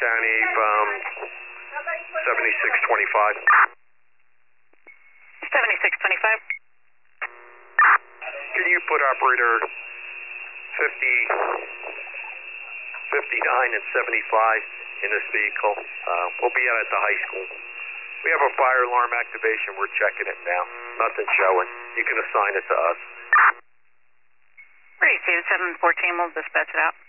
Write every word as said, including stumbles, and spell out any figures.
County, um, seventy-six twenty-five. seventy-six twenty-five. Can you put operator fifty, fifty-nine and seventy-five in this vehicle? Uh, we'll be out at the high school. We have a fire alarm activation. We're checking it now. Nothing showing. You can assign it to us. Received seven fourteen. We'll dispatch it out.